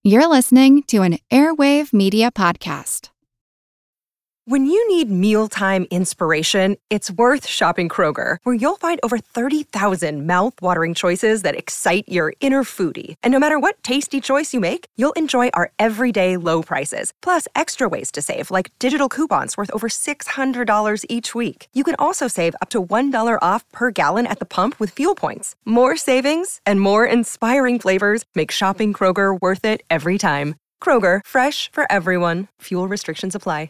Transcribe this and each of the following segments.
You're listening to an Airwave Media Podcast. When you need mealtime inspiration, it's worth shopping Kroger, where you'll find over 30,000 mouth-watering choices that excite your inner foodie. And no matter what tasty choice you make, you'll enjoy our everyday low prices, plus extra ways to save, like digital coupons worth over $600 each week. You can also save up to $1 off per gallon at the pump with fuel points. More savings and more inspiring flavors make shopping Kroger worth it every time. Kroger, fresh for everyone. Fuel restrictions apply.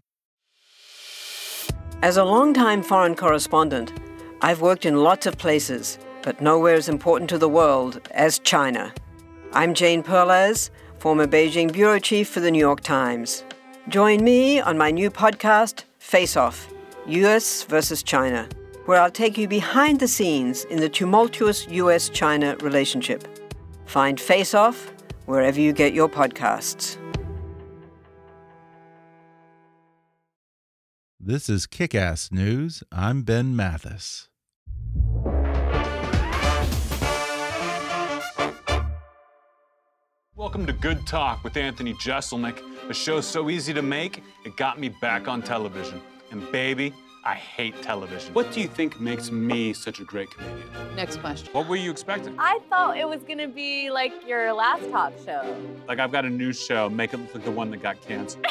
As a longtime foreign correspondent, I've worked in lots of places, but nowhere as important to the world as China. I'm Jane Perlez, former Beijing bureau chief for the New York Times. Join me on my new podcast, Face Off, U.S. versus China, where I'll take you behind the scenes in the tumultuous U.S.-China relationship. Find Face Off wherever you get your podcasts. This is Kick-Ass News. I'm Ben Mathis. Welcome to Good Talk with Anthony Jeselnik, a show so easy to make, it got me back on television. And baby, I hate television. What do you think makes me such a great comedian? Next question. What were you expecting? I thought it was gonna be like your last talk show. Like, I've got a new show, make it look like the one that got canceled.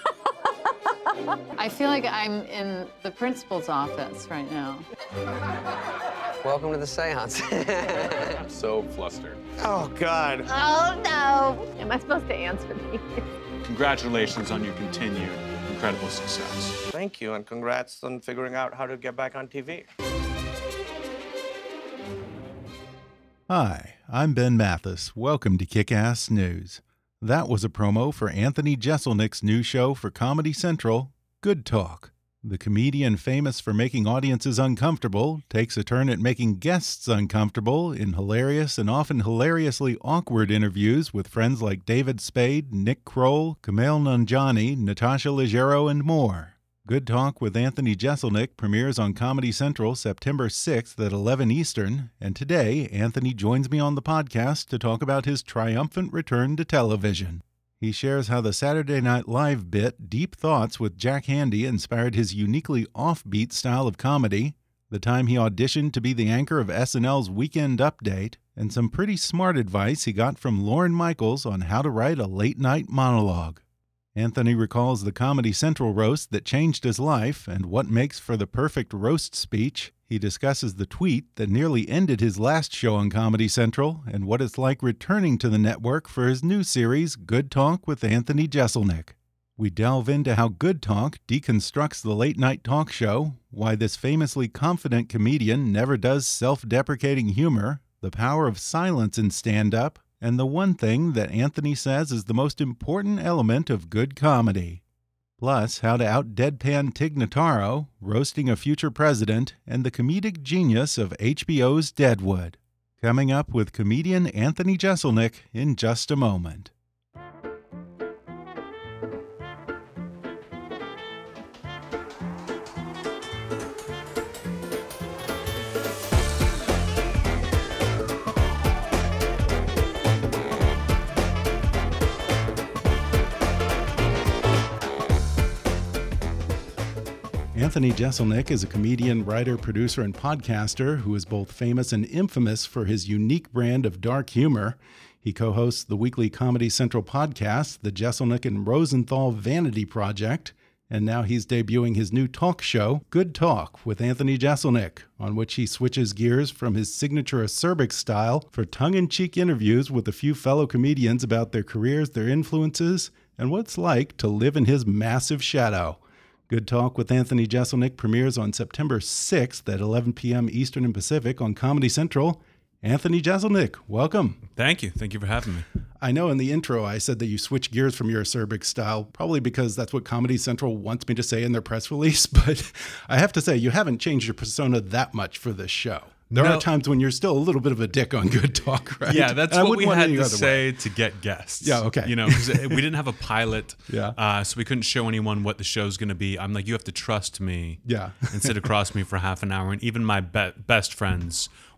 I feel like I'm in the principal's office right now. Welcome to the seance. I'm so flustered. Oh, God. Oh, no. Am I supposed to answer these? Congratulations on your continued incredible success. Thank you, and congrats on figuring out how to get back on TV. Hi, I'm Ben Mathis. Welcome to Kick-Ass News. That was a promo for Anthony Jeselnik's new show for Comedy Central, Good Talk. The comedian famous for making audiences uncomfortable takes a turn at making guests uncomfortable in hilarious and often hilariously awkward interviews with friends like David Spade, Nick Kroll, Kumail Nanjiani, Natasha Leggero, and more. Good Talk with Anthony Jeselnik premieres on Comedy Central September 6th at 11 Eastern, and today Anthony joins me on the podcast to talk about his triumphant return to television. He shares how the Saturday Night Live bit Deep Thoughts with Jack Handey inspired his uniquely offbeat style of comedy, the time he auditioned to be the anchor of SNL's Weekend Update, and some pretty smart advice he got from Lorne Michaels on how to write a late-night monologue. Anthony recalls the Comedy Central roast that changed his life and what makes for the perfect roast speech. He discusses the tweet that nearly ended his last show on Comedy Central and what it's like returning to the network for his new series, Good Talk with Anthony Jeselnik. We delve into how Good Talk deconstructs the late-night talk show, why this famously confident comedian never does self-deprecating humor, the power of silence in stand-up, and the one thing that Anthony says is the most important element of good comedy. Plus, how to out-deadpan Tig Notaro, roasting a future president, and the comedic genius of HBO's Deadwood. Coming up with comedian Anthony Jeselnik in just a moment. Anthony Jeselnik is a comedian, writer, producer, and podcaster who is both famous and infamous for his unique brand of dark humor. He co-hosts the weekly Comedy Central podcast, the Jeselnik and Rosenthal Vanity Project, and now he's debuting his new talk show, Good Talk with Anthony Jeselnik, on which he switches gears from his signature acerbic style for tongue-in-cheek interviews with a few fellow comedians about their careers, their influences, and what it's like to live in his massive shadow. Good Talk with Anthony Jeselnik premieres on September 6th at 11 p.m. Eastern and Pacific on Comedy Central. Anthony Jeselnik, welcome. Thank you. Thank you for having me. I know in the intro I said that you switch gears from your acerbic style, probably because that's what Comedy Central wants me to say in their press release, but I have to say you haven't changed your persona that much for this show. There are times when you're still a little bit of a dick on Good Talk, right? Yeah, that's what we had to say to get guests. Yeah, okay. You know, because we didn't have a pilot, yeah. So we couldn't show anyone what the show's going to be. I'm like, you have to trust me, yeah, and sit across me for half an hour. And even my best friends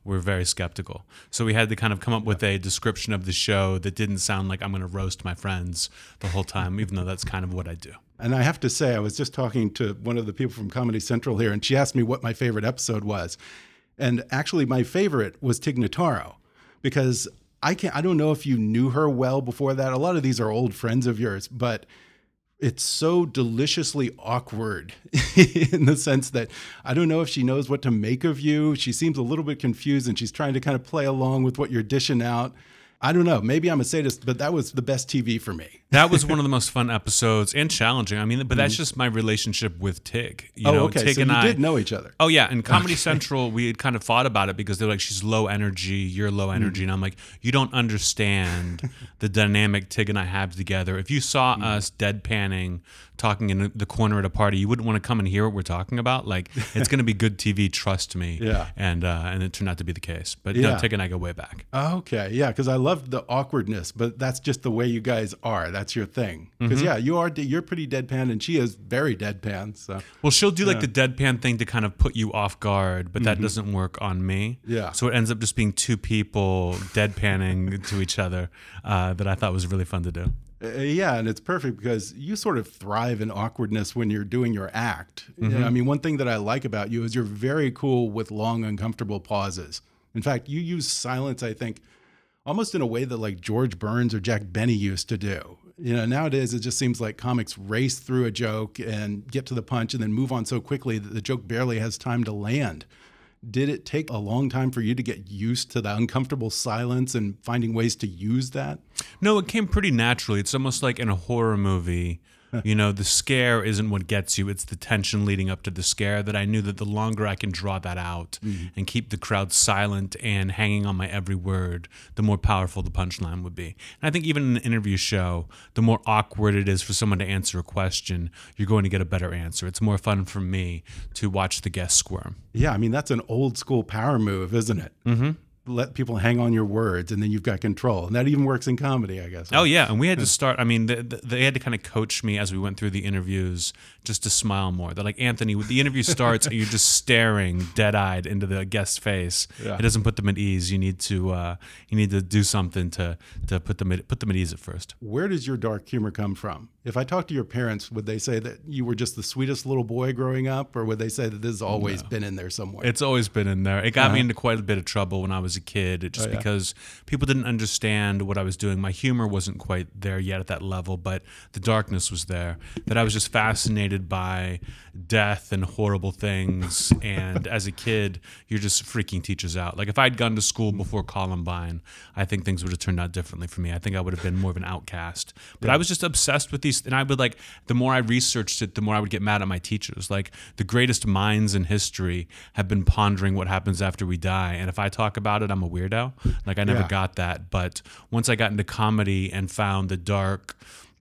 were very skeptical. So we had to kind of come up with a description of the show that didn't sound like I'm going to roast my friends the whole time, even though that's kind of what I do. And I have to say, I was just talking to one of the people from Comedy Central here, and she asked me what my favorite episode was. And actually, my favorite was Tig Notaro, because I don't know if you knew her well before that. A lot of these are old friends of yours, but it's so deliciously awkward in the sense that I don't know if she knows what to make of you. She seems a little bit confused, and she's trying to kind of play along with what you're dishing out. I don't know. Maybe I'm a sadist, but that was the best TV for me. That was one of the most fun episodes and challenging. I mean, but that's just my relationship with Tig. Okay. Tig so and you I did know each other. Oh yeah, in Comedy Central, we had kind of fought about it because they're like, she's low energy, you're low energy, and I'm like, you don't understand the dynamic Tig and I have together. If you saw us deadpanning, talking in the corner at a party, you wouldn't want to come and hear what we're talking about. Like, it's going to be good TV, trust me. Yeah. And it turned out to be the case. But no, Tig and I go way back. Okay, yeah, because I love the awkwardness, but that's just the way you guys are. That's your thing. Because you're pretty deadpan, and she is very deadpan. So well, she'll do like the deadpan thing to kind of put you off guard, but that doesn't work on me. Yeah. So it ends up just being two people deadpanning to each other that I thought was really fun to do. Yeah, and it's perfect because you sort of thrive in awkwardness when you're doing your act. I mean, one thing that I like about you is you're very cool with long, uncomfortable pauses. In fact, you use silence, I think, almost in a way that like George Burns or Jack Benny used to do. Nowadays it just seems like comics race through a joke and get to the punch and then move on so quickly that the joke barely has time to land. Did it take a long time for you to get used to the uncomfortable silence and finding ways to use that? No, it came pretty naturally. It's almost like in a horror movie. The scare isn't what gets you. It's the tension leading up to the scare that I knew that the longer I can draw that out and keep the crowd silent and hanging on my every word, the more powerful the punchline would be. And I think even in an interview show, the more awkward it is for someone to answer a question, you're going to get a better answer. It's more fun for me to watch the guest squirm. Yeah, I mean, that's an old school power move, isn't it? Mm-hmm. Let people hang on your words, and then you've got control. And that even works in comedy, I guess. Oh, yeah. And we had to start, I mean, they had to kind of coach me as we went through the interviews just to smile more. They're like, Anthony, the interview starts and you're just staring dead-eyed into the guest's face. Yeah. It doesn't put them at ease. You need to do something to put them at ease at first. Where does your dark humor come from? If I talk to your parents, would they say that you were just the sweetest little boy growing up, or would they say that this has always been in there somewhere? It's always been in there. It got me into quite a bit of trouble when I was a kid, because people didn't understand what I was doing. My humor wasn't quite there yet at that level, but the darkness was there, that I was just fascinated by death and horrible things. And as a kid, you're just freaking teachers out. Like if I'd gone to school before Columbine, I think things would have turned out differently for me. I think I would have been more of an outcast. But I was just obsessed with these, and I would the more I researched it, the more I would get mad at my teachers. Like the greatest minds in history have been pondering what happens after we die. And if I talk about it, I'm a weirdo. Like I never got that. But once I got into comedy and found the dark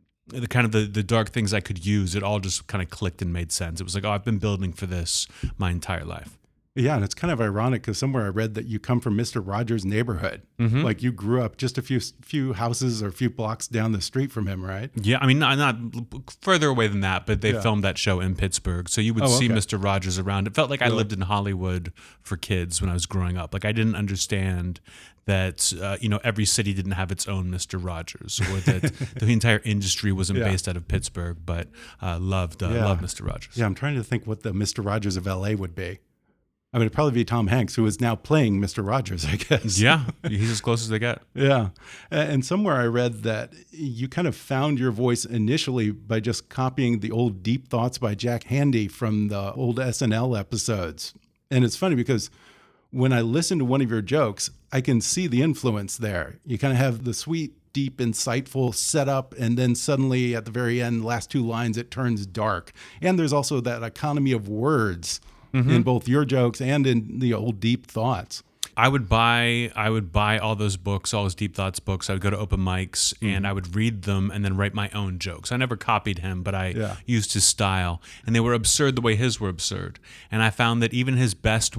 things I could use, it all just kind of clicked and made sense. It was like, oh, I've been building for this my entire life. Yeah, and it's kind of ironic because somewhere I read that you come from Mr. Rogers' neighborhood. Mm-hmm. Like you grew up just a few houses or a few blocks down the street from him, right? Yeah, I mean, not further away than that, but they filmed that show in Pittsburgh. So you would see Mr. Rogers around. It felt like I lived in Hollywood for kids when I was growing up. Like I didn't understand that every city didn't have its own Mr. Rogers, or that the entire industry wasn't based out of Pittsburgh, but loved Mr. Rogers. Yeah, I'm trying to think what the Mr. Rogers of LA would be. I mean, it'd probably be Tom Hanks, who is now playing Mr. Rogers, I guess. Yeah, he's as close as they get. Yeah. And somewhere I read that you kind of found your voice initially by just copying the old Deep Thoughts by Jack Handey from the old SNL episodes. And it's funny because when I listen to one of your jokes, I can see the influence there. You kind of have the sweet, deep, insightful setup, and then suddenly at the very end, last two lines, it turns dark. And there's also that economy of words in both your jokes and in the old Deep Thoughts. I would buy all those books, all those Deep Thoughts books. I would go to open mics and I would read them and then write my own jokes. I never copied him, but I used his style, and they were absurd the way his were absurd. And I found that even his best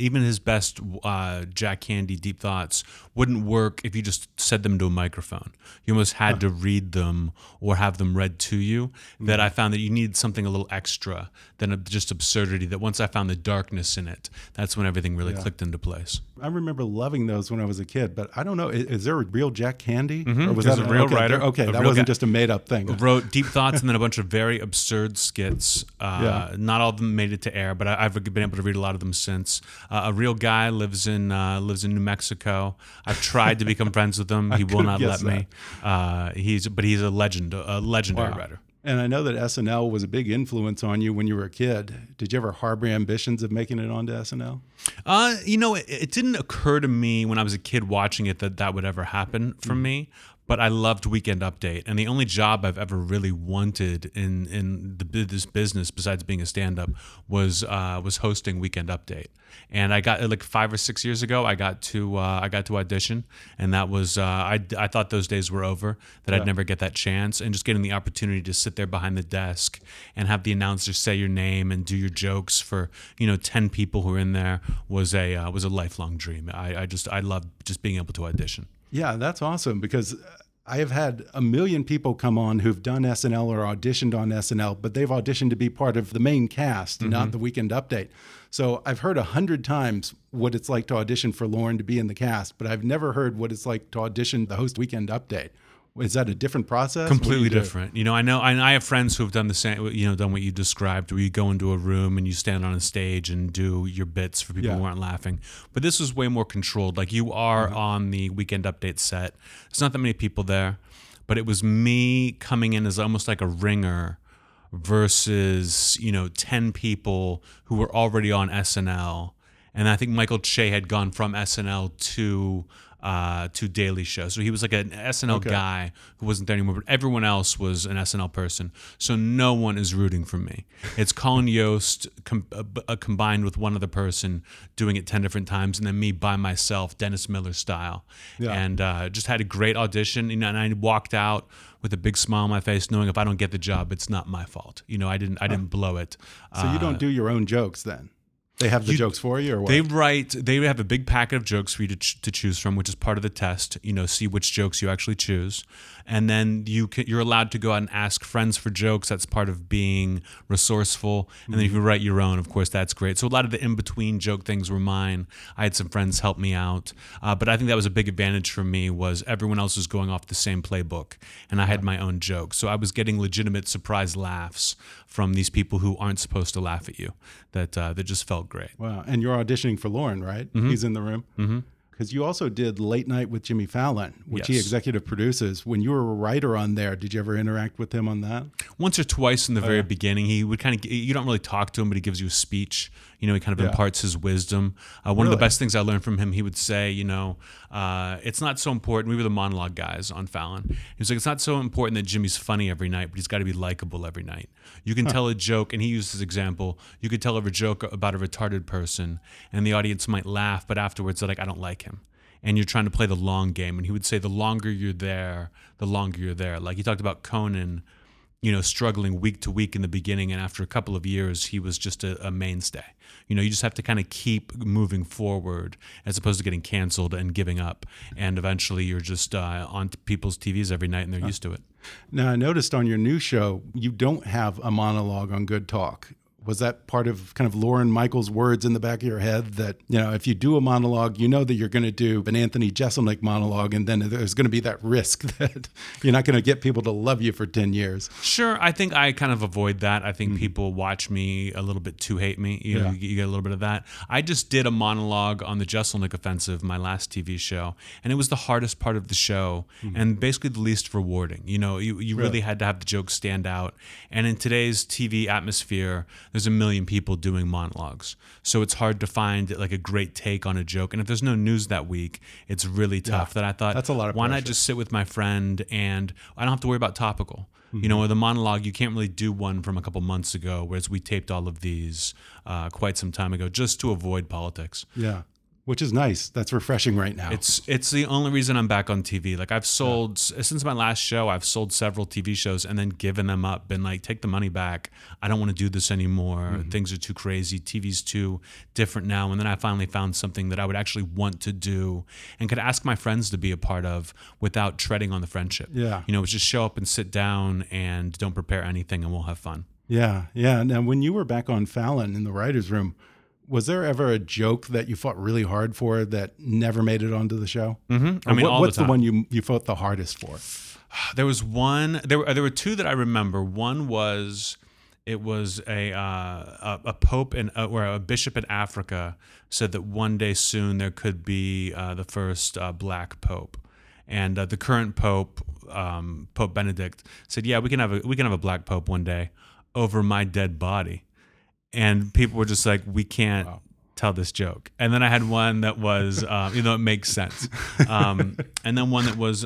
Jack Handey Deep Thoughts wouldn't work if you just said them to a microphone. You almost had to read them or have them read to you. That I found that you needed something a little extra than just absurdity. That once I found the darkness in it, that's when everything really clicked into place. I remember loving those when I was a kid, but I don't know. Is there a real Jack Candy? Or was that a real writer? Okay, that wasn't just a made-up thing. Wrote deep thoughts and then a bunch of very absurd skits. Not all of them made it to air, but I've been able to read a lot of them since. A real guy lives in New Mexico. I've tried to become friends with him. He will not let me. He's a legendary writer. And I know that SNL was a big influence on you when you were a kid. Did you ever harbor ambitions of making it onto SNL? It didn't occur to me when I was a kid watching it that would ever happen for me. But I loved Weekend Update, and the only job I've ever really wanted in this business, besides being a stand-up, was hosting Weekend Update. And I got like 5 or 6 years ago. I got to audition, and that was I thought those days were over. That I'd never get that chance, and just getting the opportunity to sit there behind the desk and have the announcer say your name and do your jokes for 10 people who are in there was a lifelong dream. I loved just being able to audition. Yeah, that's awesome, because I have had a million people come on who've done SNL or auditioned on SNL, but they've auditioned to be part of the main cast, not the Weekend Update. So I've heard 100 times what it's like to audition for Lorne to be in the cast, but I've never heard what it's like to audition to host Weekend Update. Is that a different process? Completely different. I have friends who have done the same, done what you described, where you go into a room and you stand on a stage and do your bits for people who aren't laughing. But this was way more controlled. Like, you are on the Weekend Update set. There's not that many people there, but it was me coming in as almost like a ringer versus, 10 people who were already on SNL. And I think Michael Che had gone from SNL to Daily Show. So he was like an SNL guy who wasn't there anymore, but everyone else was an SNL person. So no one is rooting for me. It's Colin Yost combined with one other person doing it 10 different times, and then me by myself, Dennis Miller style. Yeah. And just had a great audition, and I walked out with a big smile on my face, knowing if I don't get the job, it's not my fault. I didn't blow it. So you don't do your own jokes then? They have the jokes for you, or what? They have a big packet of jokes for you to choose from, which is part of the test. See which jokes you actually choose. And then you're allowed to go out and ask friends for jokes. That's part of being resourceful. And then if you write your own, of course, that's great. So a lot of the in-between joke things were mine. I had some friends help me out. But I think that was a big advantage for me, was everyone else was going off the same playbook, and I had my own jokes. So I was getting legitimate surprise laughs from these people who aren't supposed to laugh at you. That just felt great. Wow. And you're auditioning for Lorne, right? He's in the room? Mm-hmm. Because you also did Late Night with Jimmy Fallon, which he executive produces. When you were a writer on there, did you ever interact with him on that? Once or twice in the very beginning. He would you don't really talk to him, but he gives you a speech. He kind of imparts his wisdom. One of the best things I learned from him, he would say, it's not so important. We were the monologue guys on Fallon. He was like, it's not so important that Jimmy's funny every night, but he's got to be likable every night. You can tell a joke, and he used this example, you could tell a joke about a retarded person, and the audience might laugh, but afterwards they're like, I don't like him. And you're trying to play the long game. And he would say, the longer you're there, the longer you're there. Like, he talked about Conan, struggling week to week in the beginning, and after a couple of years, he was just a mainstay. You just have to kind of keep moving forward as opposed to getting canceled and giving up. And eventually you're just on people's TVs every night, and they're used to it. Now, I noticed on your new show, you don't have a monologue on Good Talk. Was that part of kind of Lorne Michaels' words in the back of your head that, if you do a monologue, that you're going to do an Anthony Jeselnik monologue, and then there's going to be that risk that you're not going to get people to love you for 10 years? Sure. I think I kind of avoid that. I think people watch me a little bit to hate me. You get a little bit of that. I just did a monologue on the Jeselnik Offensive, my last TV show, and it was the hardest part of the show and basically the least rewarding. You really had to have the jokes stand out. And in today's TV atmosphere, there's a million people doing monologues. So it's hard to find like a great take on a joke. And if there's no news that week, it's really tough. That I thought, that's a lot of why pressure. not just sit with my friend and I don't have to worry about topical. With a monologue, you can't really do one from a couple months ago, whereas we taped all of these quite some time ago just to avoid politics. Yeah. Which is nice. That's refreshing right now. It's the only reason I'm back on TV. Like, I've sold, since my last show, I've sold several TV shows and then given them up. Been like, take the money back. I don't want to do this anymore. Things are too crazy. TV's too different now. And then I finally found something that I would actually want to do and could ask my friends to be a part of without treading on the friendship. Yeah. It's just show up and sit down and don't prepare anything and we'll have fun. Yeah. Yeah. Now, when you were back on Fallon in the writer's room, Was there ever a joke that you fought really hard for that never made it onto the show? Mm-hmm. I mean, what's the one you fought the hardest for? There was one. There were two that I remember. One was it was a pope or a bishop in Africa said that one day soon there could be the first black pope, and the current pope, Pope Benedict, said, "Yeah, we can have a black pope one day over my dead body," and people were just like, "We can't." Wow. Tell this joke. And then I had one that was, it makes sense, and then one that was.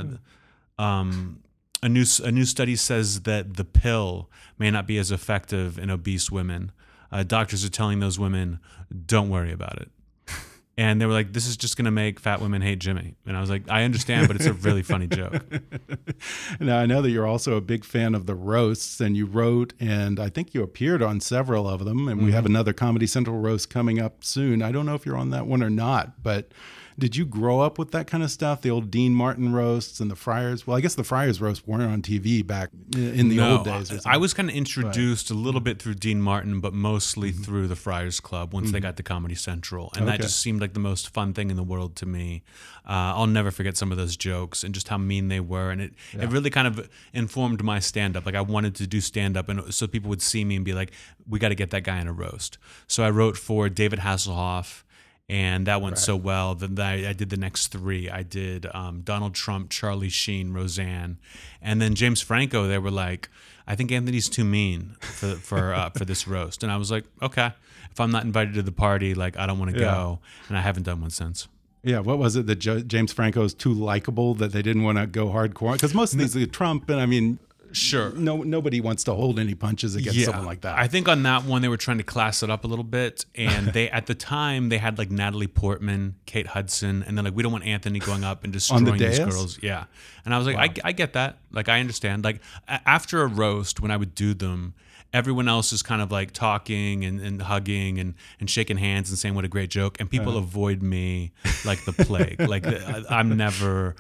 A new study says that the pill may not be as effective in obese women. Doctors are telling those women, don't worry about it. And they were like, this is just going to make fat women hate Jimmy. And I was like, I understand, but it's a really funny joke. Now, I know that you're also a big fan of the roasts, and you wrote, and I think you appeared on several of them, and we have another Comedy Central roast coming up soon. I don't know if you're on that one or not, but did you grow up with that kind of stuff? The old Dean Martin roasts and the Friars? Well, I guess the Friars roast weren't on TV back in the old days. I was kind of introduced a little bit through Dean Martin, but mostly through the Friars Club once they got to Comedy Central. And that just seemed like the most fun thing in the world to me. I'll never forget some of those jokes and just how mean they were. And it really kind of informed my stand-up. Like I wanted to do stand-up, and so people would see me and be like, we got to get that guy in a roast. So I wrote for David Hasselhoff, and that went so well. Then I did the next three. I did Donald Trump, Charlie Sheen, Roseanne, and then James Franco. They were like, "I think Anthony's too mean for this roast." And I was like, "Okay, if I'm not invited to the party, like I don't want to go." And I haven't done one since. Yeah, what was it that James Franco is too likable that they didn't want to go hardcore? Because most of these are Trump, and I mean. Sure. Nobody wants to hold any punches against someone like that. I think on that one they were trying to class it up a little bit, and they at the time they had like Natalie Portman, Kate Hudson, and they're like, we don't want Anthony going up and destroying these girls. Yeah, and I was like, I get that. Like I understand. Like after a roast, when I would do them, everyone else is kind of like talking and hugging and shaking hands and saying what a great joke, and people avoid me like the plague. Like I'm never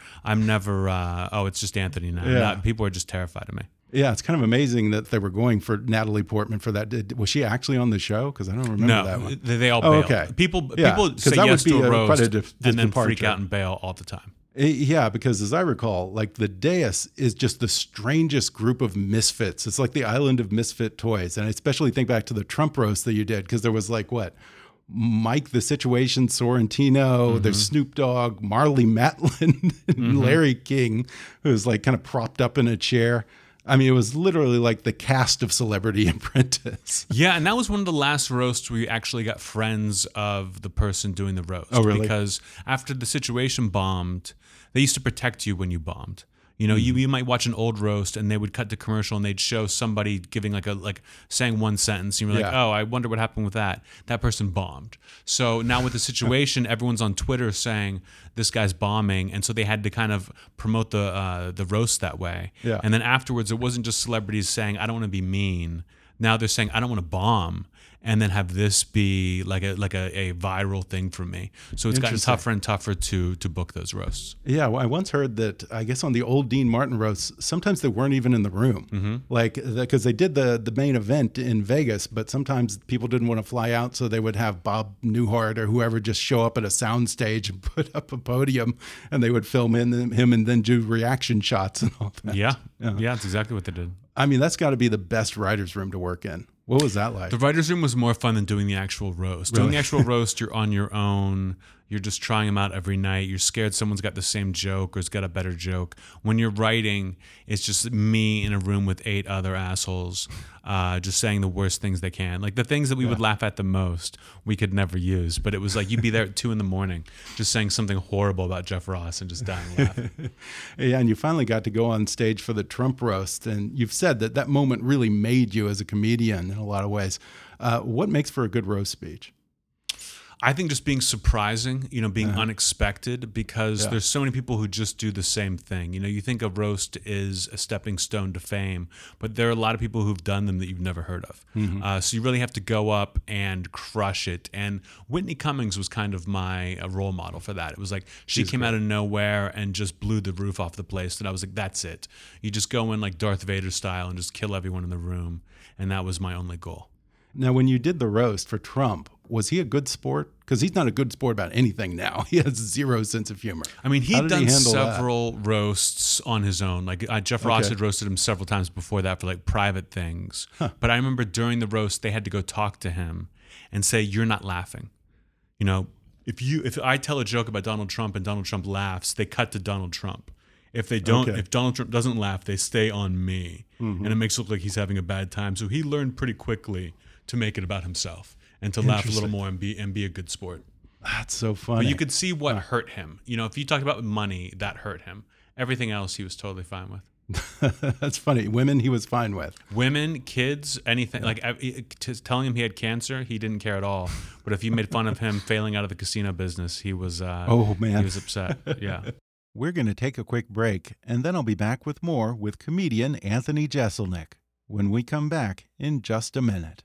it's just Anthony now. People are just terrified of me. Yeah, it's kind of amazing that they were going for Natalie Portman for that. Was she actually on the show? Because I don't remember that one. They all bailed. Okay. People say yes to a roast and then freak out and bail all the time. Yeah, because as I recall, like the dais is just the strangest group of misfits. It's like the island of misfit toys. And I especially think back to the Trump roast that you did, because there was like what? Mike the Situation Sorrentino, there's Snoop Dogg, Marley Matlin, and Larry King, who's like kind of propped up in a chair. I mean, it was literally like the cast of Celebrity Apprentice. Yeah, and that was one of the last roasts where you actually got friends of the person doing the roast. Oh, really? Because after the Situation bombed, they used to protect you when you bombed. You know, you might watch an old roast and they would cut to commercial and they'd show somebody giving like saying one sentence. And you were like, oh, I wonder what happened with that. That person bombed. So now with the Situation, everyone's on Twitter saying this guy's bombing. And so they had to kind of promote the roast that way. Yeah. And then afterwards, it wasn't just celebrities saying, I don't want to be mean. Now they're saying, I don't want to bomb. And then have this be like a viral thing for me. So it's gotten tougher and tougher to book those roasts. Yeah, well, I once heard that, I guess on the old Dean Martin roasts, sometimes they weren't even in the room. Like, because they did the main event in Vegas, but sometimes people didn't want to fly out, so they would have Bob Newhart or whoever just show up at a soundstage and put up a podium, and they would film him and then do reaction shots and all that. Yeah, that's exactly what they did. I mean, that's got to be the best writer's room to work in. What was that like? The writer's room was more fun than doing the actual roast. Really? Doing the actual roast, you're on your own. You're just trying them out every night. You're scared someone's got the same joke or has got a better joke. When you're writing, it's just me in a room with 8 other assholes just saying the worst things they can. Like the things that we would laugh at the most, we could never use. But it was like you'd be there at 2 a.m. just saying something horrible about Jeff Ross and just dying laughing. Yeah, and you finally got to go on stage for the Trump roast. And you've said that moment really made you as a comedian in a lot of ways. What makes for a good roast speech? I think just being surprising, being unexpected, because there's so many people who just do the same thing. You think a roast is a stepping stone to fame, but there are a lot of people who've done them that you've never heard of. So you really have to go up and crush it. And Whitney Cummings was kind of my role model for that. It was like she came out of nowhere and just blew the roof off the place. And I was like, that's it. You just go in like Darth Vader style and just kill everyone in the room. And that was my only goal. Now, when you did the roast for Trump, was he a good sport? Because he's not a good sport about anything now. He has zero sense of humor. I mean, he'd done several roasts on his own. Like Jeff Ross had roasted him several times before that for like private things. But I remember during the roast, they had to go talk to him and say, "You're not laughing." You know, if I tell a joke about Donald Trump and Donald Trump laughs, they cut to Donald Trump. If they don't, if Donald Trump doesn't laugh, they stay on me, and it makes it look like he's having a bad time. So he learned pretty quickly to make it about himself and to laugh a little more and be a good sport. That's so funny. But you could see what hurt him. You know, if you talk about money, that hurt him. Everything else, he was totally fine with. That's funny. Women, he was fine with. Women, kids, anything. Like telling him he had cancer, he didn't care at all. But if you made fun of him failing out of the casino business, he was. Oh man, he was upset. Yeah. We're going to take a quick break, and then I'll be back with more with comedian Anthony Jeselnik when we come back in just a minute.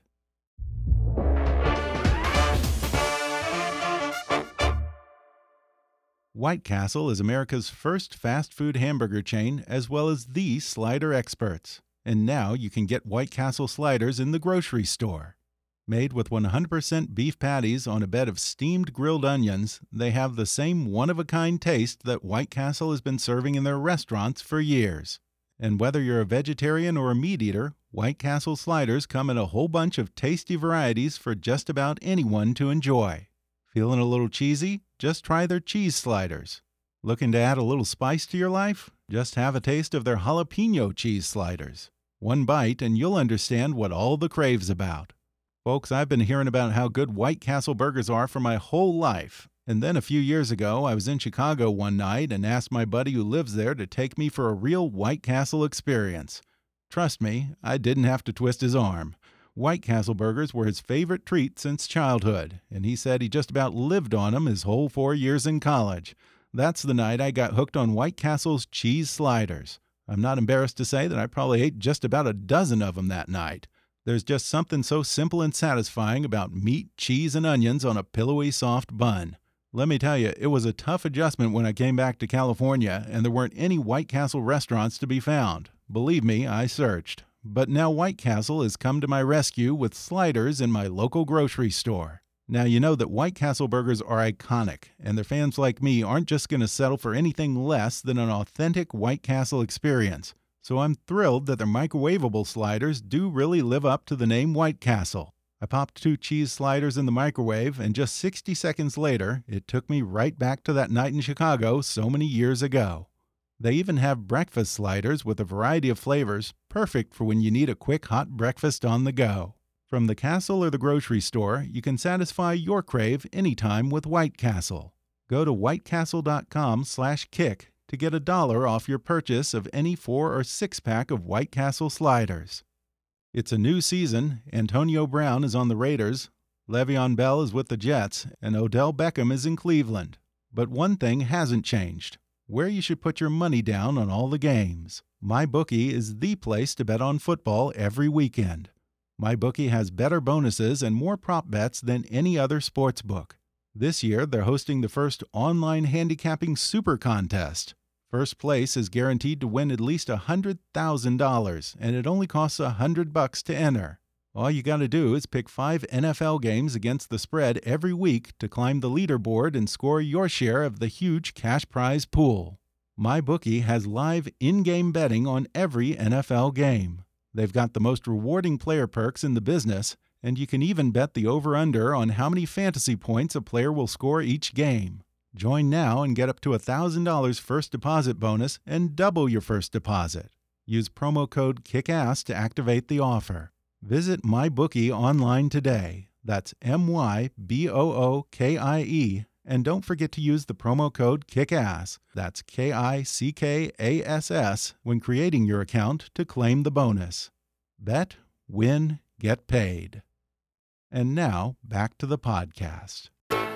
White Castle is America's first fast food hamburger chain, as well as the slider experts. And now you can get White Castle sliders in the grocery store. Made with 100% beef patties on a bed of steamed grilled onions, they have the same one-of-a-kind taste that White Castle has been serving in their restaurants for years. And whether you're a vegetarian or a meat eater, White Castle sliders come in a whole bunch of tasty varieties for just about anyone to enjoy. Feeling a little cheesy? Just try their cheese sliders. Looking to add a little spice to your life? Just have a taste of their jalapeno cheese sliders. One bite and you'll understand what all the crave's about. Folks, I've been hearing about how good White Castle burgers are for my whole life. And then a few years ago, I was in Chicago one night and asked my buddy who lives there to take me for a real White Castle experience. Trust me, I didn't have to twist his arm. White Castle burgers were his favorite treat since childhood, and he said he just about lived on them his whole 4 years in college. That's the night I got hooked on White Castle's cheese sliders. I'm not embarrassed to say that I probably ate just about a dozen of them that night. There's just something so simple and satisfying about meat, cheese, and onions on a pillowy, soft bun. Let me tell you, it was a tough adjustment when I came back to California and there weren't any White Castle restaurants to be found. Believe me, I searched. But now White Castle has come to my rescue with sliders in my local grocery store. Now you know that White Castle burgers are iconic, and their fans like me aren't just going to settle for anything less than an authentic White Castle experience. So I'm thrilled that their microwavable sliders do really live up to the name White Castle. I popped 2 cheese sliders in the microwave, and just 60 seconds later, it took me right back to that night in Chicago so many years ago. They even have breakfast sliders with a variety of flavors, perfect for when you need a quick hot breakfast on the go. From the castle or the grocery store, you can satisfy your crave anytime with White Castle. Go to whitecastle.com/kick to get $1 off your purchase of any 4 or 6-pack of White Castle sliders. It's a new season. Antonio Brown is on the Raiders, Le'Veon Bell is with the Jets, and Odell Beckham is in Cleveland. But one thing hasn't changed: where you should put your money down on all the games. MyBookie is the place to bet on football every weekend. MyBookie has better bonuses and more prop bets than any other sports book. This year, they're hosting the first online handicapping super contest. First place is guaranteed to win at least $100,000, and it only costs $100 to enter. All you got to do is pick 5 NFL games against the spread every week to climb the leaderboard and score your share of the huge cash prize pool. MyBookie has live in-game betting on every NFL game. They've got the most rewarding player perks in the business, and you can even bet the over-under on how many fantasy points a player will score each game. Join now and get up to $1,000 first deposit bonus and double your first deposit. Use promo code KICKASS to activate the offer. Visit MyBookie online today. That's MyBookie, and don't forget to use the promo code KICKASS. That's KICKASS when creating your account to claim the bonus. Bet, win, get paid. And now, back to the podcast.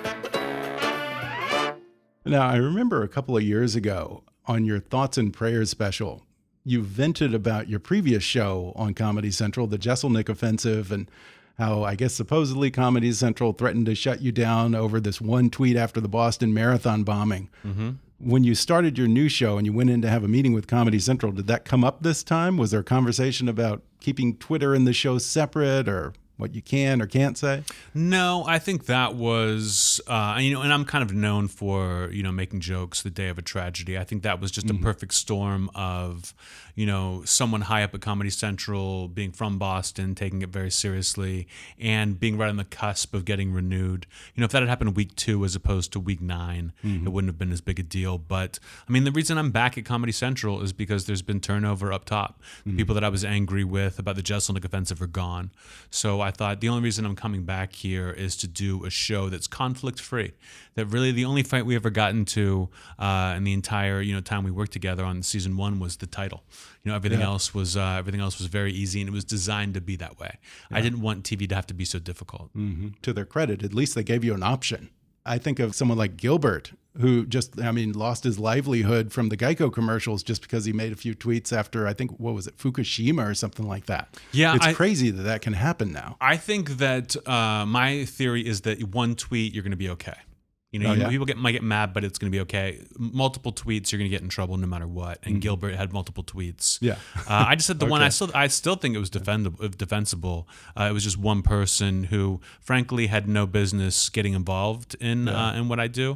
Now, I remember a couple of years ago on your Thoughts and Prayers special, you vented about your previous show on Comedy Central, the Jeselnik Offensive, and how I guess supposedly Comedy Central threatened to shut you down over this one tweet after the Boston Marathon bombing. Mm-hmm. When you started your new show and you went in to have a meeting with Comedy Central, did that come up this time? Was there a conversation about keeping Twitter and the show separate, or what you can or can't say? No, I think that was, and I'm kind of known for, making jokes the day of a tragedy. I think that was just a perfect storm of, someone high up at Comedy Central, being from Boston, taking it very seriously, and being right on the cusp of getting renewed. If that had happened week 2 as opposed to week 9, it wouldn't have been as big a deal. But, the reason I'm back at Comedy Central is because there's been turnover up top. The people that I was angry with about the Jeselnik offensive are gone. So I thought the only reason I'm coming back here is to do a show that's conflict-free. That really the only fight we ever got into in the entire time we worked together on season 1 was the title. Everything else was very easy, and it was designed to be that way. I didn't want TV to have to be so difficult. To their credit, at least they gave you an option. I think of someone like Gilbert, who just, lost his livelihood from the Geico commercials just because he made a few tweets after, I think, what was it, Fukushima or something like that. Yeah, it's crazy that can happen now. I think that my theory is that one tweet, you're going to be okay. People might get mad, but it's going to be okay. Multiple tweets, you're going to get in trouble no matter what. And Gilbert had multiple tweets. Yeah, I just said the one. I still think it was defensible. It was just one person who, frankly, had no business getting involved in what I do,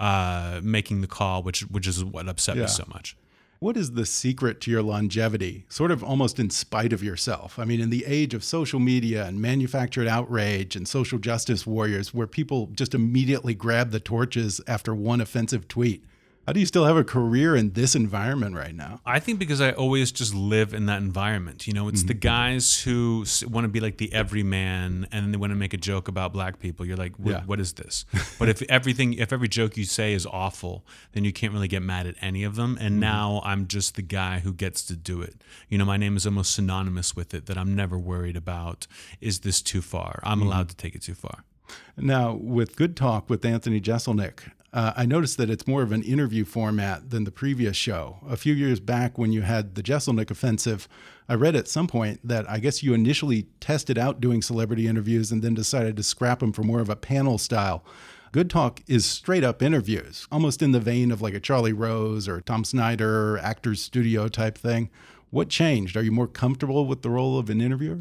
making the call, which is what upset me so much. What is the secret to your longevity, sort of almost in spite of yourself? In the age of social media and manufactured outrage and social justice warriors where people just immediately grab the torches after one offensive tweet, how do you still have a career in this environment right now? I think because I always just live in that environment. It's the guys who want to be like the everyman, and then they want to make a joke about black people. You're like, what is this? But if every joke you say is awful, then you can't really get mad at any of them. And now I'm just the guy who gets to do it. My name is almost synonymous with it, that I'm never worried about, is this too far? I'm allowed to take it too far. Now, with Good Talk with Anthony Jeselnik, I noticed that it's more of an interview format than the previous show. A few years back when you had the Jeselnik offensive, I read at some point that I guess you initially tested out doing celebrity interviews and then decided to scrap them for more of a panel style. Good Talk is straight up interviews, almost in the vein of like a Charlie Rose or Tom Snyder, Actors Studio type thing. What changed? Are you more comfortable with the role of an interviewer?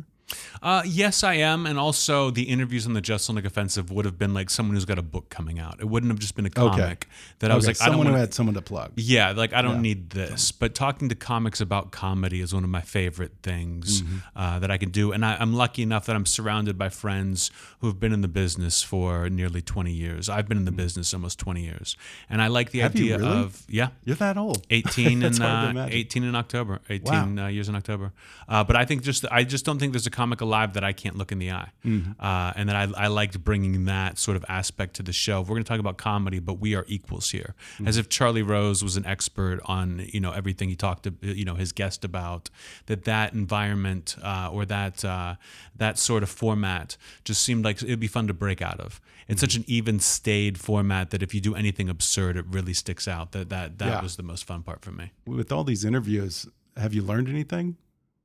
Yes, I am. And also the interviews on the Jeselnik offensive would have been like someone who's got a book coming out. It wouldn't have just been a comic that I was like, someone who had someone to plug. Yeah. Like I don't need this, but talking to comics about comedy is one of my favorite things that I can do. And I'm lucky enough that I'm surrounded by friends who have been in the business for nearly 20 years. I've been in the business almost 20 years. And I like the idea of, You're that old. 18 in October, 18 years in October. But I just don't think there's a comic alive that I can't look in the eye. And that I liked bringing that sort of aspect to the show. We're going to talk about comedy, but we are equals here. As if Charlie Rose was an expert on, everything he talked to, his guest about, that environment or that sort of format just seemed like it'd be fun to break out of. It's such an even stayed format that if you do anything absurd, it really sticks out. That was the most fun part for me. With all these interviews, have you learned anything?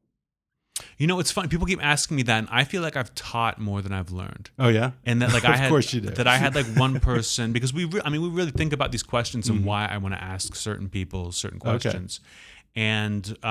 It's funny. People keep asking me that, and I feel like I've taught more than I've learned. Oh yeah, and that like of course you did. That I had like one person because we really think about these questions and why I want to ask certain people certain questions, and like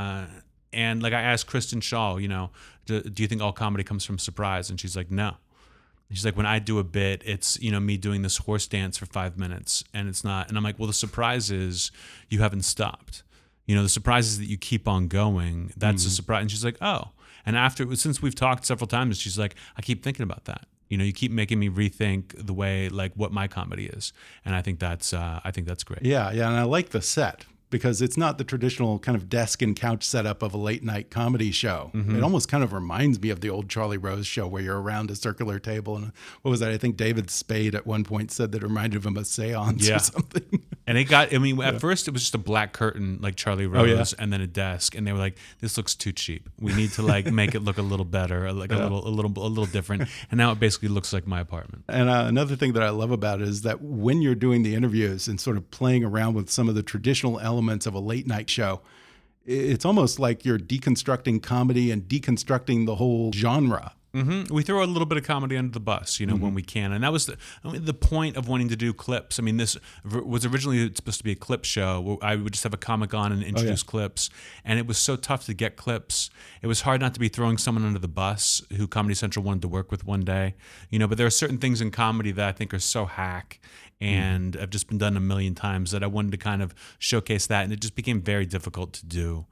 I asked Kristen Shaw, do you think all comedy comes from surprise? And she's like, no. She's like, when I do a bit, it's me doing this horse dance for 5 minutes, and it's not. And I'm like, well, the surprise is you haven't stopped. The surprise is that you keep on going. That's a surprise. And she's like, oh. And since we've talked several times, she's like, I keep thinking about that. You keep making me rethink the way, like, what my comedy is. And I think that's great. Yeah. And I like the set because it's not the traditional kind of desk and couch setup of a late night comedy show. It almost kind of reminds me of the old Charlie Rose show where you're around a circular table. And what was that? I think David Spade at one point said that it reminded him of a seance or something. And at first it was just a black curtain like Charlie Rose and then a desk. And they were like, this looks too cheap. We need to like make it look a little better, like a little different. And now it basically looks like my apartment. And another thing that I love about it is that when you're doing the interviews and sort of playing around with some of the traditional elements of a late night show, it's almost like you're deconstructing comedy and deconstructing the whole genre We throw a little bit of comedy under the bus, when we can, and that was the point of wanting to do clips. I mean, this was originally supposed to be a clip show where I would just have a comic on and introduce clips, and it was so tough to get clips. It was hard not to be throwing someone under the bus who Comedy Central wanted to work with one day, But there are certain things in comedy that I think are so hack and have just been done a million times that I wanted to kind of showcase that, and it just became very difficult to do.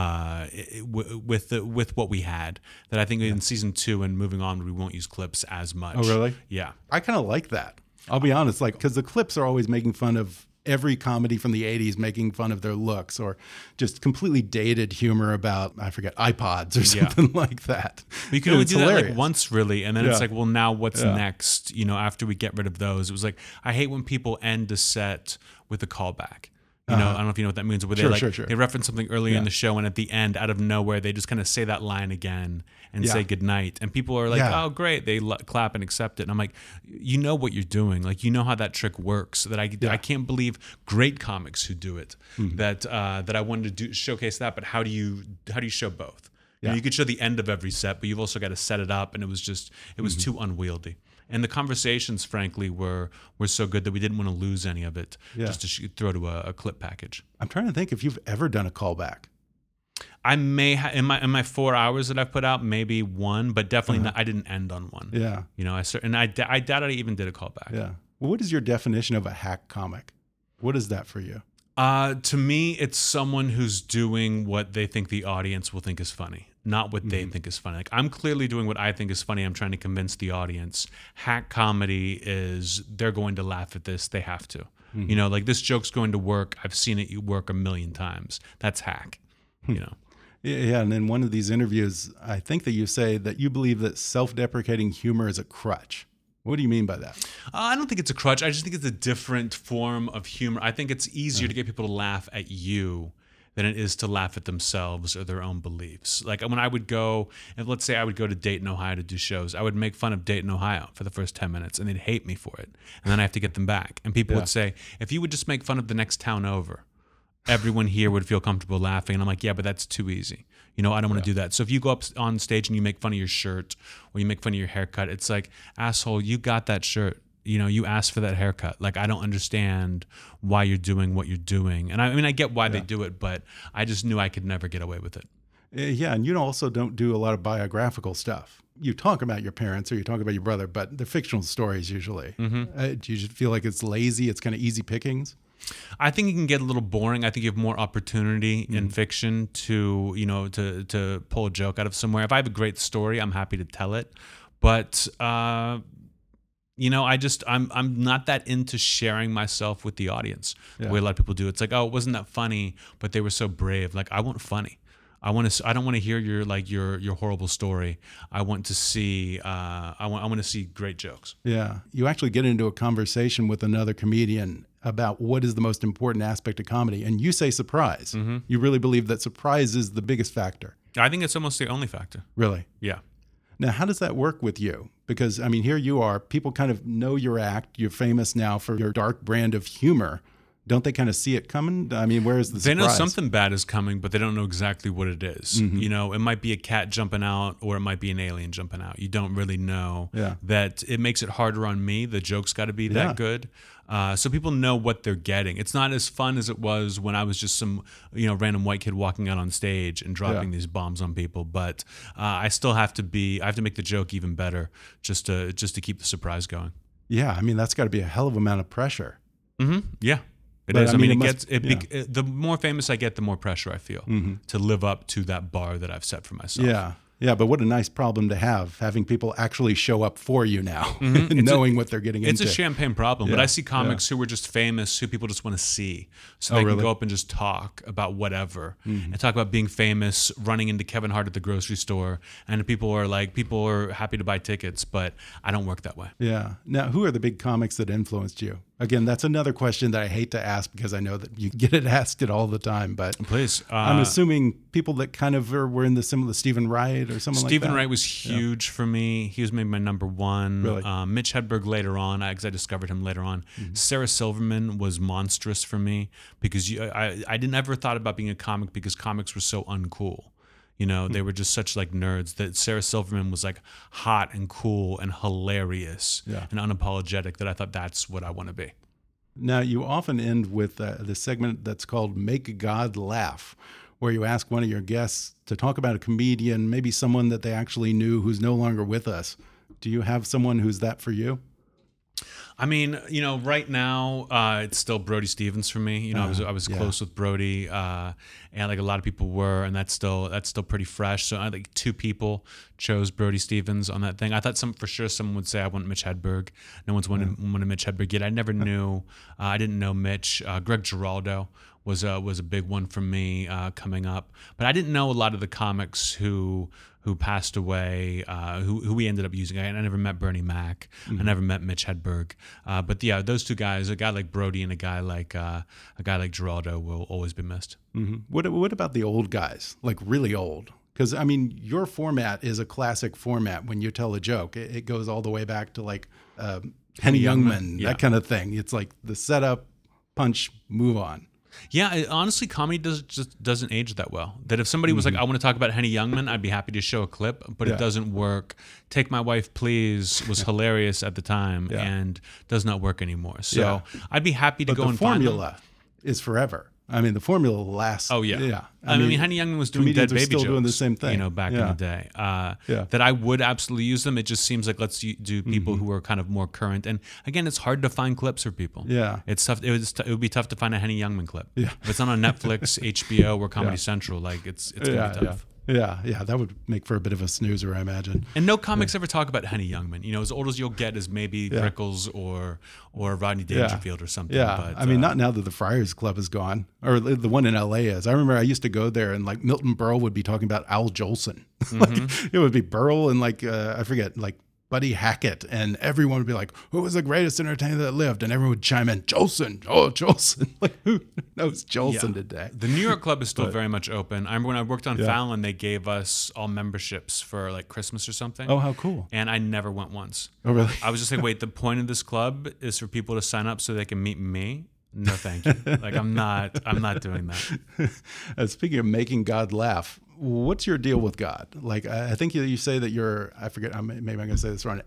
With what we had, that I think in season 2 and moving on, we won't use clips as much. Oh, really? Yeah. I kind of like that. I'll be honest, because the clips are always making fun of every comedy from the 80s, making fun of their looks, or just completely dated humor about, I forget, iPods or something like that. But you can only do that like once, really, and then it's like, well, now what's next? After we get rid of those, it was like, I hate when people end a set with a callback. I don't know if you know what that means, where they reference something earlier in the show, and at the end, out of nowhere, they just kind of say that line again and say goodnight. And people are like, oh, great. They clap and accept it. And I'm like, you know what you're doing. Like, you know how that trick works. That I can't believe great comics who do it. That I wanted to showcase that. But how do you show both? You could show the end of every set, but you've also got to set it up. And it was too unwieldy. And the conversations, frankly, were so good that we didn't want to lose any of it just to throw to a clip package. I'm trying to think if you've ever done a callback. I may in my 4 hours that I've put out, maybe one, but definitely not, I didn't end on one. Yeah. I doubt I even did a callback. Yeah. Well, what is your definition of a hack comic? What is that for you? To me, it's someone who's doing what they think the audience will think is funny, not what they think is funny. Like, I'm clearly doing what I think is funny. I'm trying to convince the audience. Hack comedy is, they're going to laugh at this. They have to. Like, this joke's going to work. I've seen it work a million times. That's hack, Yeah, and in one of these interviews, I think that you say that you believe that self-deprecating humor is a crutch. What do you mean by that? I don't think it's a crutch. I just think it's a different form of humor. I think it's easier to get people to laugh at you than it is to laugh at themselves or their own beliefs. Like, when I would go, and let's say I would go to Dayton, Ohio to do shows, I would make fun of Dayton, Ohio for the first 10 minutes, and they'd hate me for it. And then I have to get them back. And people would say, if you would just make fun of the next town over, everyone here would feel comfortable laughing. And I'm like, yeah, but that's too easy. I don't want to do that. So if you go up on stage and you make fun of your shirt or you make fun of your haircut, it's like, asshole, you got that shirt. You asked for that haircut. Like, I don't understand why you're doing what you're doing. And I get why they do it, but I just knew I could never get away with it. Yeah, and you also don't do a lot of biographical stuff. You talk about your parents or you talk about your brother, but they're fictional stories usually. Do you just feel like it's lazy? It's kind of easy pickings? I think it can get a little boring. I think you have more opportunity in fiction to to pull a joke out of somewhere. If I have a great story, I'm happy to tell it. But I'm not that into sharing myself with the audience the way a lot of people do. It's like, oh, it wasn't that funny, but they were so brave. Like, I want funny. I don't want to hear your horrible story. I want to see I want to see great jokes. Yeah, you actually get into a conversation with another comedian about what is the most important aspect of comedy, and you say surprise. You really believe that surprise is the biggest factor. I think it's almost the only factor. Really? Yeah. Now, how does that work with you? Because, here you are. People kind of know your act. You're famous now for your dark brand of humor. Don't they kind of see it coming? Where is the surprise? They know something bad is coming, but they don't know exactly what it is. It might be a cat jumping out or it might be an alien jumping out. You don't really know. That it makes it harder on me. The joke's got to be that good. So people know what they're getting. It's not as fun as it was when I was just some random white kid walking out on stage and dropping these bombs on people. But I still have to make the joke even better just to keep the surprise going. Yeah, that's got to be a hell of a amount of pressure. Yeah. It is. The more famous I get, the more pressure I feel to live up to that bar that I've set for myself. Yeah. Yeah, but what a nice problem to have, having people actually show up for you now, knowing what they're getting into. It's a champagne problem, but I see comics who were just famous, who people just want to see. So they can go up and just talk about whatever, and talk about being famous, running into Kevin Hart at the grocery store, and people are happy to buy tickets, but I don't work that way. Yeah. Now, who are the big comics that influenced you? Again, that's another question that I hate to ask because I know that you get it asked it all the time. But please, I'm assuming people that kind of were in the similar Stephen Wright or someone like that. Stephen Wright was huge for me. He was maybe my number one. Really? Mitch Hedberg later on, because I discovered him later on. Sarah Silverman was monstrous for me because I didn't ever thought about being a comic because comics were so uncool. You know, they were just such like nerds that Sarah Silverman was like hot and cool and hilarious and unapologetic that I thought that's what I want to be. Now, you often end with the segment that's called Make God Laugh, where you ask one of your guests to talk about a comedian, maybe someone that they actually knew who's no longer with us. Do you have someone who's that for you? I mean, you know, right now it's still Brody Stevens for me. You know, I was close with Brody, and like a lot of people were, and that's still pretty fresh. So I think 2 people chose Brody Stevens on that thing. I thought someone would say I want Mitch Hedberg. No one's wanted Mitch Hedberg yet. I never knew. I didn't know Mitch. Greg Giraldo was a big one for me coming up, but I didn't know a lot of the comics who passed away, who we ended up using. I never met Bernie Mac. I never met Mitch Hedberg. But yeah, those 2 guys, a guy like Brody and a guy like Giraldo, will always be missed. What about the old guys, like really old? Because I mean, your format is a classic format. When you tell a joke, it goes all the way back to like Henny Youngman, that kind of thing. It's like the setup, punch, move on. Yeah, honestly, comedy doesn't age that well. That if somebody was like, I want to talk about Henny Youngman, I'd be happy to show a clip, but it doesn't work. Take My Wife, Please was hilarious at the time and does not work anymore. So I'd be happy to go and find them. The formula is forever. I mean, the formula lasts. Oh yeah. I mean, Henny Youngman was doing Dead Baby jokes, doing the same thing. You know, back in the day. That I would absolutely use them. It just seems like let's do people who are kind of more current. And again, it's hard to find clips for people. Yeah, it's tough. It would be tough to find a Henny Youngman clip. Yeah, if it's not on Netflix, HBO, or Comedy Central, like it's gonna be tough. Yeah, that would make for a bit of a snoozer, I imagine. And no comics ever talk about Henny Youngman. You know, as old as you'll get is maybe Rickles or Rodney Dangerfield or something. Yeah, but, I mean, not now that the Friars Club is gone, or the one in LA is. I remember I used to go there, and like Milton Berle would be talking about Al Jolson. Like it would be Berle and like I forget, like Buddy Hackett, and everyone would be like, "Who was the greatest entertainer that lived?" And everyone would chime in, "Jolson, oh Jolson!" Like who knows Jolson today? The New York Club is still very much open. I remember when I worked on Fallon, they gave us all memberships for like Christmas or something. Oh, how cool! And I never went once. Oh, really? I was just like, wait, the point of this club is for people to sign up so they can meet me. No, thank you. Like I'm not doing that. Speaking of making God laugh, what's your deal with God? Like I think you say that you're, I forget, maybe I'm going to say this wrong,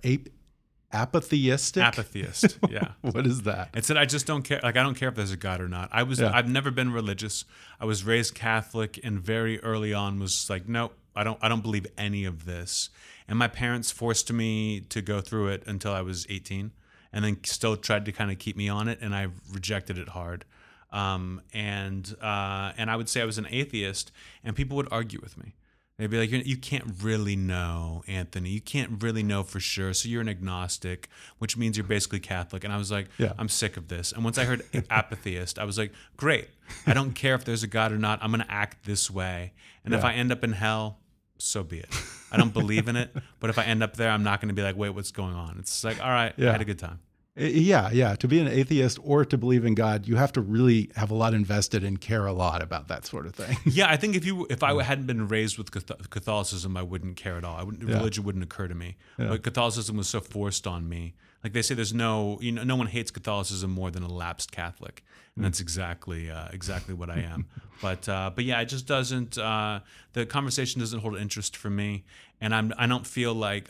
apatheistic? Apatheist, yeah. What is that? It's that I just don't care. Like I don't care if there's a God or not. I've never been religious. I was raised Catholic, and very early on was like, nope, I don't believe any of this. And my parents forced me to go through it until I was 18. And then still tried to kind of keep me on it, and I rejected it hard. And I would say I was an atheist, and people would argue with me. They'd be like, "You can't really know, Anthony. You can't really know for sure. So you're an agnostic, which means you're basically Catholic." And I was like, "I'm sick of this." And once I heard apatheist, I was like, "Great. I don't care if there's a God or not. I'm going to act this way. And if I end up in hell, so be it. I don't believe in it, but if I end up there, I'm not going to be like, wait, what's going on?" It's like, all right, I had a good time. Yeah. To be an atheist or to believe in God, you have to really have a lot invested and care a lot about that sort of thing. Yeah, I think if I hadn't been raised with Catholicism, I wouldn't care at all. Religion wouldn't occur to me. Yeah. But Catholicism was so forced on me. Like they say, there's no one hates Catholicism more than a lapsed Catholic, and that's exactly what I am. But yeah, it just doesn't. The conversation doesn't hold interest for me, and I don't feel like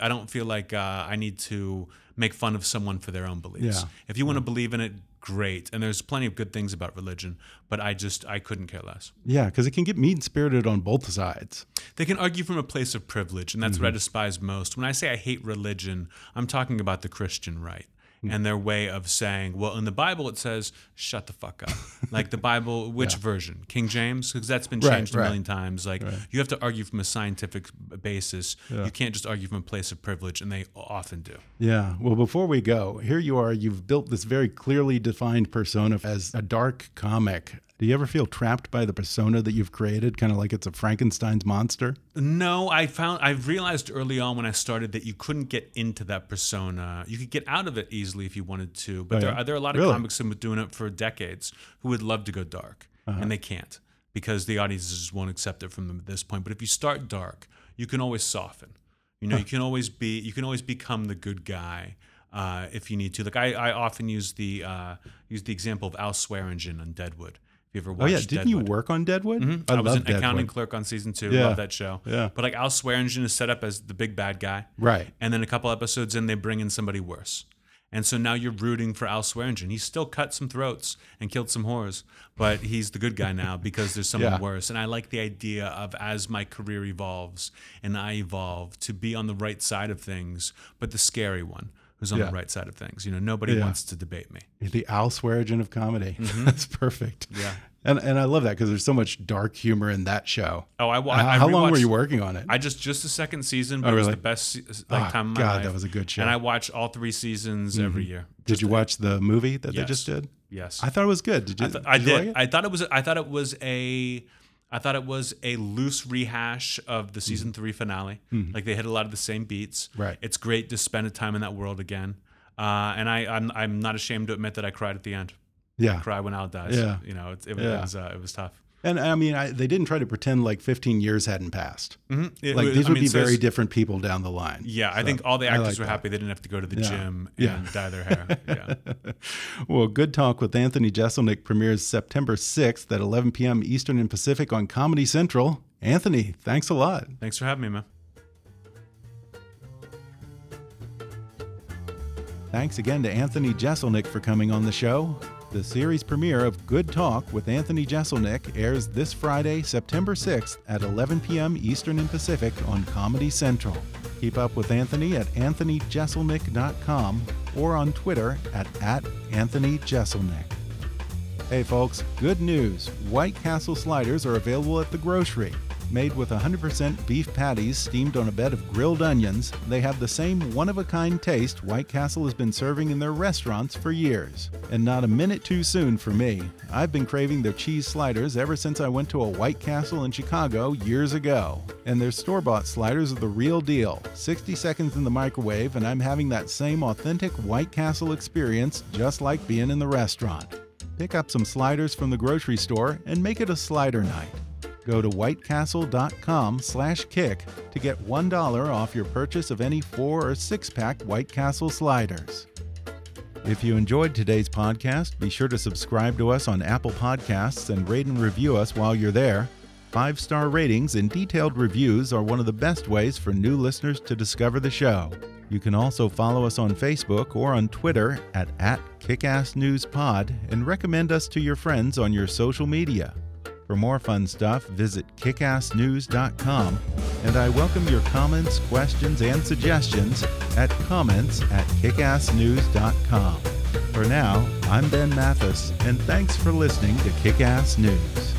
I need to make fun of someone for their own beliefs. Yeah. If you want to believe in it, great. And there's plenty of good things about religion, but I couldn't care less. Yeah, because it can get mean-spirited on both sides. They can argue from a place of privilege, and that's what I despise most. When I say I hate religion, I'm talking about the Christian right. And their way of saying, well, in the Bible it says, shut the fuck up. Like the Bible, which version? King James? Because that's been changed a million times. Like you have to argue from a scientific basis. Yeah. You can't just argue from a place of privilege, and they often do. Yeah. Well, before we go, here you are. You've built this very clearly defined persona as a dark comic. Do you ever feel trapped by the persona that you've created, kind of like it's a Frankenstein's monster? No, I realized early on when I started that you couldn't get into that persona. You could get out of it easily if you wanted to, but there are a lot of comics who have been doing it for decades who would love to go dark, and they can't because the audiences won't accept it from them at this point. But if you start dark, you can always soften. You know, you can always become the good guy. If you need to, like I often use the example of Al Swearingen on Deadwood. If you ever watched Oh yeah, didn't you work on Deadwood? Mm-hmm. I was an accounting clerk on season 2. Yeah. Love that show. Yeah. But like Al Swearingen is set up as the big bad guy. Right. And then a couple episodes in, they bring in somebody worse. And so now you're rooting for Al Swearingen. He still cut some throats and killed some whores, but he's the good guy now because there's someone worse. And I like the idea of, as my career evolves and I evolve, to be on the right side of things, but the scary one who's on the right side of things. You know, nobody wants to debate me. The Al Swearingen of comedy. Mm-hmm. That's perfect. Yeah. And I love that because there's so much dark humor in that show. Oh, how long were you working on it? I just the second season, but it was the best time of my life. That was a good show. And I watched all 3 seasons every year. Did you watch the movie that they just did? Yes. I thought it was good. Did you? I did. Like it? I thought it was a loose rehash of the season 3 finale. Like they hit a lot of the same beats. Right. It's great to spend a time in that world again. And I'm not ashamed to admit that I cried at the end. Yeah. Cry when Al dies. Yeah. You know, it was tough. And I mean, they didn't try to pretend like 15 years hadn't passed. Mm-hmm. These would be very different people down the line. Yeah, I think all the actors were happy they didn't have to go to the gym and dye their hair. Yeah. Well, Good Talk with Anthony Jeselnik premieres September 6th at 11 p.m. Eastern and Pacific on Comedy Central. Anthony, thanks a lot. Thanks for having me, man. Thanks again to Anthony Jeselnik for coming on the show. The series premiere of Good Talk with Anthony Jeselnik airs this Friday, September 6th at 11 p.m. Eastern and Pacific on Comedy Central. Keep up with Anthony at anthonyjeselnik.com or on Twitter at @AnthonyJeselnik. Hey folks, good news. White Castle sliders are available at the grocery. Made with 100% beef patties steamed on a bed of grilled onions, they have the same one-of-a-kind taste White Castle has been serving in their restaurants for years. And not a minute too soon for me. I've been craving their cheese sliders ever since I went to a White Castle in Chicago years ago. And their store-bought sliders are the real deal. 60 seconds in the microwave and I'm having that same authentic White Castle experience just like being in the restaurant. Pick up some sliders from the grocery store and make it a slider night. Go to whitecastle.com/kick to get $1 off your purchase of any 4 or 6-pack White Castle sliders. If you enjoyed today's podcast, be sure to subscribe to us on Apple Podcasts and rate and review us while you're there. 5-star ratings and detailed reviews are one of the best ways for new listeners to discover the show. You can also follow us on Facebook or on Twitter at @KickassNewsPod and recommend us to your friends on your social media. For more fun stuff, visit kickassnews.com, and I welcome your comments, questions, and suggestions at comments@kickassnews.com. For now, I'm Ben Mathis, and thanks for listening to Kick-Ass News.